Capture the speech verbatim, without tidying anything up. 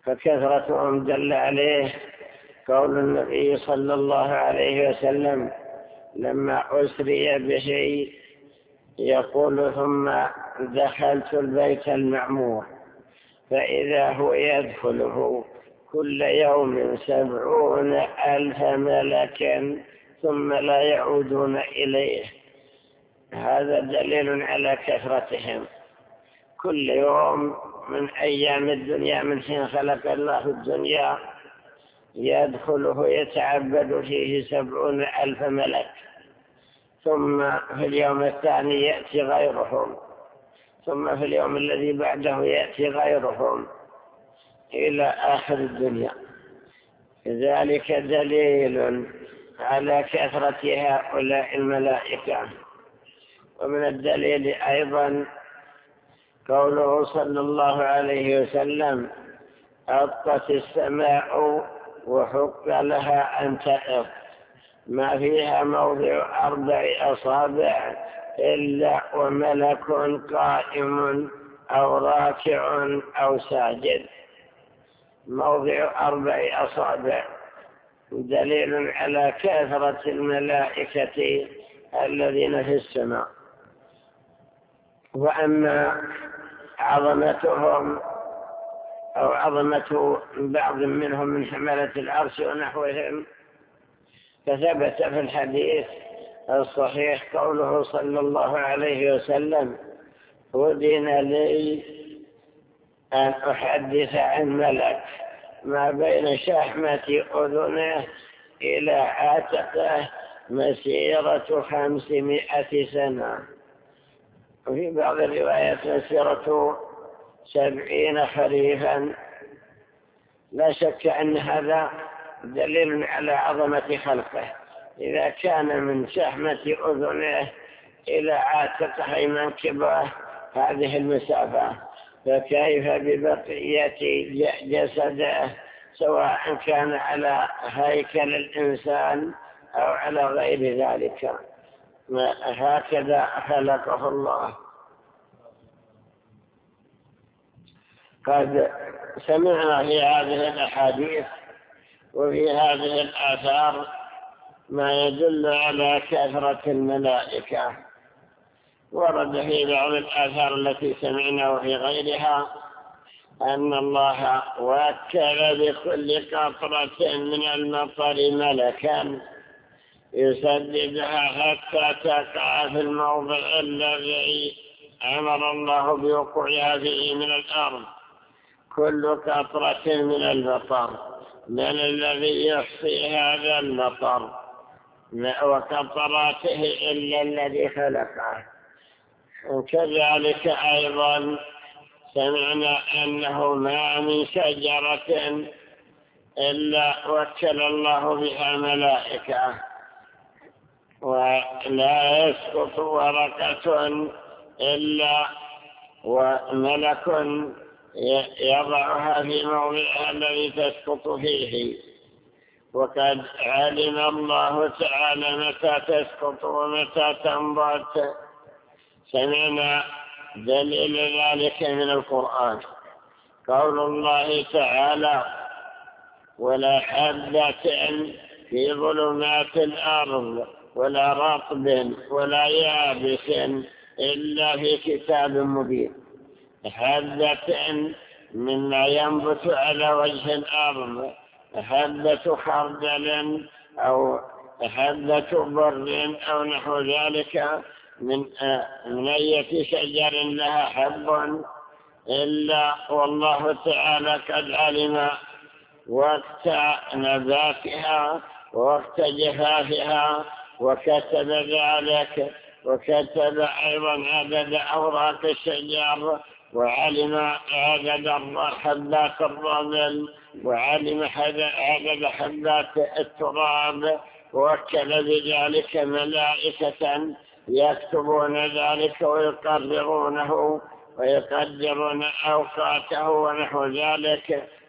فكثرتهم دل عليه قول النبي صلى الله عليه وسلم لما أسري به يقول ثم دخلت البيت المعمور فإذا هو يدخله كل يوم سبعون ألف ملك ثم لا يعودون إليه. هذا دليل على كثرتهم كل يوم من أيام الدنيا من حين خلق الله الدنيا يدخله يتعبد فيه سبعون ألف ملك، ثم في اليوم الثاني يأتي غيرهم، ثم في اليوم الذي بعده يأتي غيرهم إلى آخر الدنيا. ذلك دليل على كثرة هؤلاء الملائكة. ومن الدليل أيضا قوله صلى الله عليه وسلم أطت السماء وحق لها أن تأط ما فيها موضع أربع أصابع إلا وملك قائم أو راكع أو ساجد. موضع أربع أصابع دليل على كثرة الملائكة الذين في السماء. وأما عظمتهم أو عظمة بعض منهم من حملة العرش ونحوهم فثبت في الحديث الصحيح قوله صلى الله عليه وسلم أذن لي أن أحدث عن ملك ما بين شحمة أذنه إلى عاتقه مسيرة خمسمائة سنة، وفي بعض الروايات مسيرة سبعين خريفا. لا شك أن هذا دليل على عظمة خلقه. إذا كان من شحمة أذنه إلى عاتقه منكبه هذه المسافة، فكيف ببقية جسده سواء كان على هيكل الإنسان أو على غير ذلك. هكذا خلقه الله. قد سمعنا في هذه الأحاديث وفي هذه الآثار ما يدل على كثرة الملائكة. ورد في بعض الآثار التي سمعنا وفي غيرها أن الله وكل بكل قطرة من المطر ملكا يسددها حتى تقع في الموضع الذي أمر الله بوقوعها فيه من الأرض. كل قطرة من المطر من الذي يحصي هذا المطر وقطراته إلا الذي خلقه. وكذلك أيضا سمعنا أنه ما من شجرة إلا وكل الله بها ملائكة، ولا يسقط ورقة إلا وملك يضعها في موضعها الذي تسقط فيه. وقد علم الله تعالى متى تسقط ومتى تنبت. سمعنا دليل ذلك من القرآن قول الله تعالى ولا حبة في ظلمات الأرض ولا رطب ولا يابس إلا في كتاب مبين. حبة مما ينبت على وجه الأرض، حبة خردل أو حبة بر أو نحو ذلك من من أي شجر لها حب إلا والله تعالى قد علم وقت نباتها ووقت جفافها وكتب ذلك، وكتب أيضا عدد أوراق الشجر، وعلم عدد حبات الرمل، وعلم عدد حبات التراب، ووكل بذلك ملائكة يكتبون ذلك ويقررونه ويقدرون أوقاته ونحو ذلك